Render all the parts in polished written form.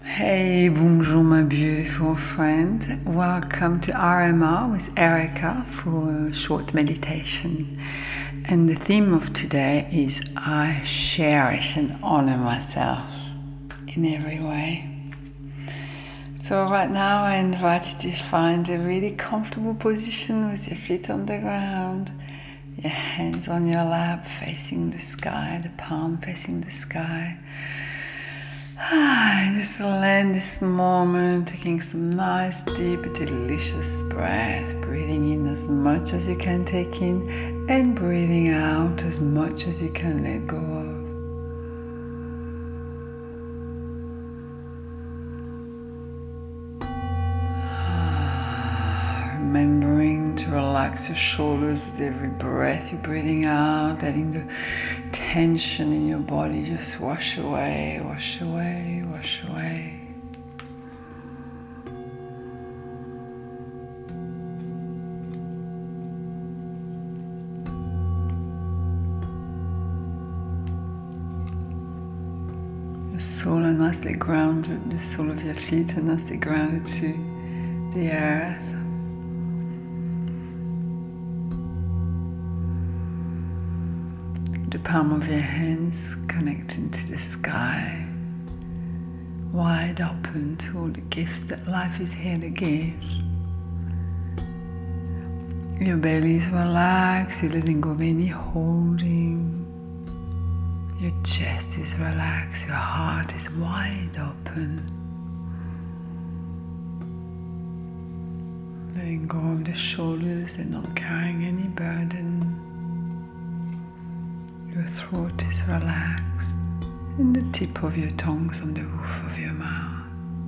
Hey, bonjour my beautiful friend. Welcome to RMR with Erica for a short meditation. And the theme of today is I cherish and honor myself in every way. So right now I invite you to find a really comfortable position with your feet on the ground, your hands on your lap facing the sky, the palm facing the sky. Just land this moment, taking some nice, deep, delicious breath, breathing in as much as you can take in and breathing out as much as you can let go of. Remembering to relax your shoulders with every breath you're breathing out, letting the tension in your body just wash away, wash away, wash away. Your soul are nicely grounded, the sole of your feet are nicely grounded to the earth. The palm of your hands connecting to the sky, wide open to all the gifts that life is here to give. Your belly is relaxed, you're letting go of any holding. Your chest is relaxed, your heart is wide open. Letting go of the shoulders, they're not carrying any burden. Your throat is relaxed, and the tip of your tongue's on the roof of your mouth.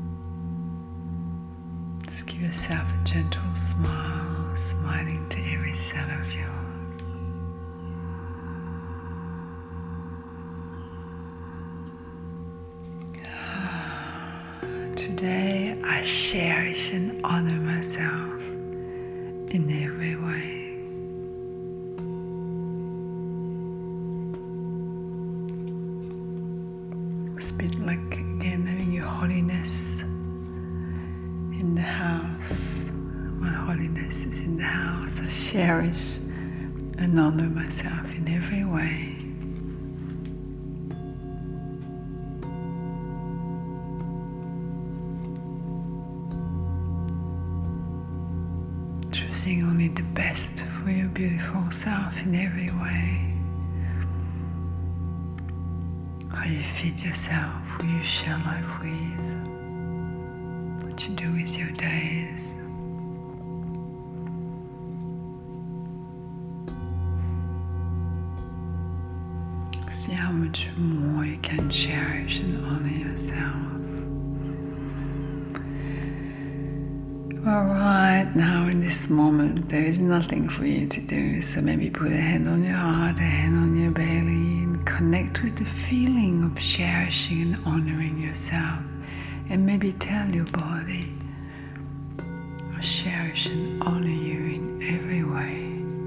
Just give yourself a gentle smile, smiling to every cell of yours. Today, I cherish and honor myself in every way. It's a bit like, again, having your holiness in the house. My holiness is in the house. I cherish and honor myself in every way. Choosing only the best for your beautiful self in every way. How you feed yourself, who you share life with, what you do with your days. See how much more you can cherish and honor yourself. Alright, now in this moment there is nothing for you to do, so maybe put a hand on your heart, a hand on your belly, and connect with the feeling of cherishing and honoring yourself. And maybe tell your body, I cherish and honor you in every way.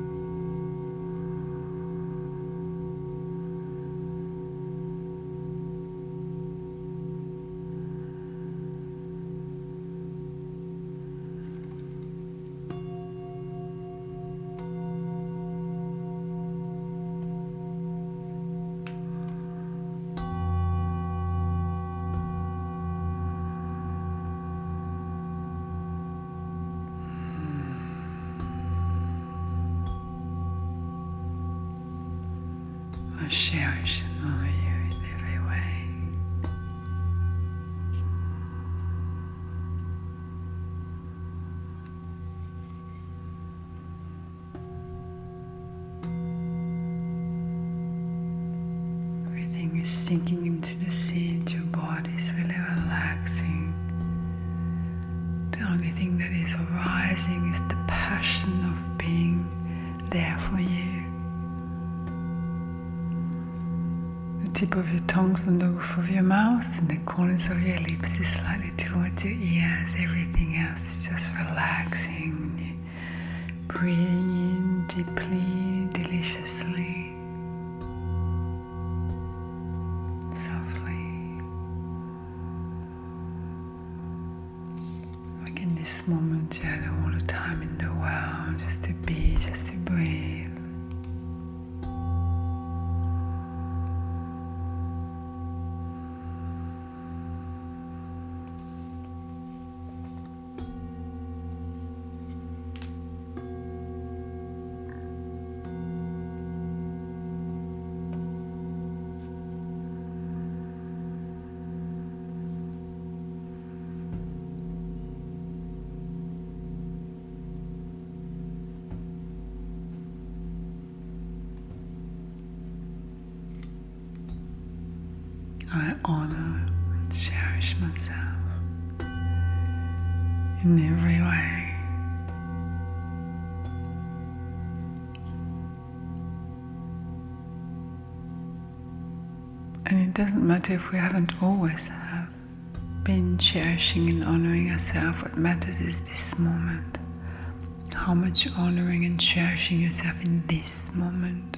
I cherish and honor you in every way. Everything is sinking into the seat, your body is really relaxing. The only thing that is arising is the passion of being there for you. Tip of your tongue's on the roof of your mouth and the corners of your lips is slightly towards your ears. Everything else is just relaxing. Breathing in deeply, deliciously, softly. this moment, you had all the time in the world just to be, just to breathe. I honor and cherish myself in every way. And it doesn't matter if we haven't always have been cherishing and honoring ourselves. What matters is this moment. How much you're honoring and cherishing yourself in this moment.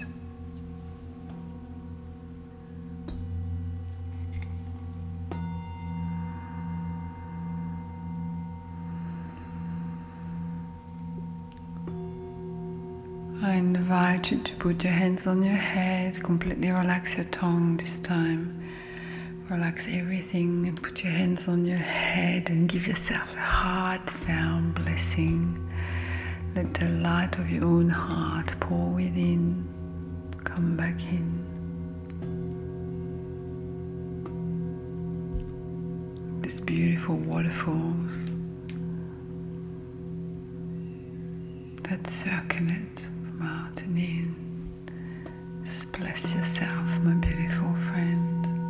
I invite you to put your hands on your head, completely relax your tongue this time. Relax everything and put your hands on your head and give yourself a heartfelt blessing. Let the light of your own heart pour within, come back in. These beautiful waterfalls that circulate from out and in. Just bless yourself, my beautiful friend.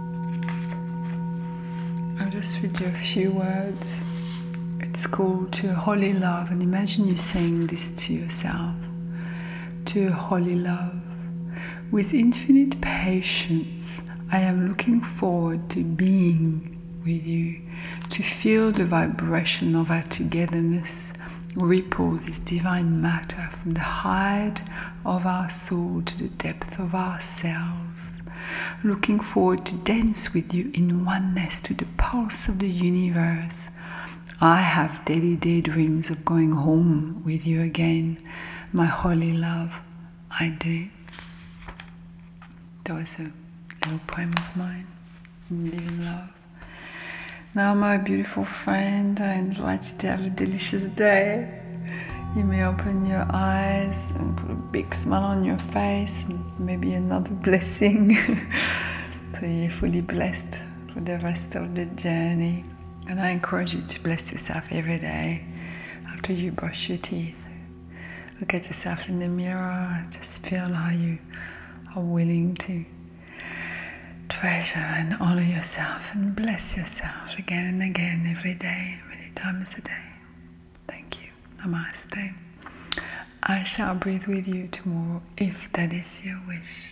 I'll just read you a few words. It's called To a Holy Love, and imagine you saying this to yourself. To a holy love, with infinite patience, I am looking forward to being with you, to feel the vibration of our togetherness, ripples this divine matter from the height of our soul to the depth of our cells. Looking forward to dance with you in oneness to the pulse of the universe. I have daily daydreams of going home with you again, my holy love. I do. That was a little poem of mine, Living Love. Now, my beautiful friend, I invite you to have a delicious day. You may open your eyes and put a big smile on your face and maybe another blessing. So you're fully blessed for the rest of the journey. And I encourage you to bless yourself every day after you brush your teeth. Look at yourself in the mirror. Just feel how you are willing to treasure and honor yourself and bless yourself again and again every day, many times a day. Thank you. Namaste. I shall breathe with you tomorrow if that is your wish.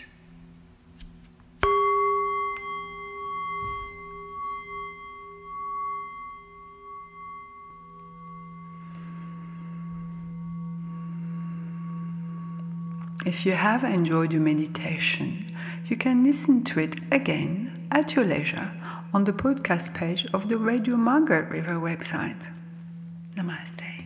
If you have enjoyed your meditation, you can listen to it again at your leisure on the podcast page of the Radio Margaret River website. Namaste.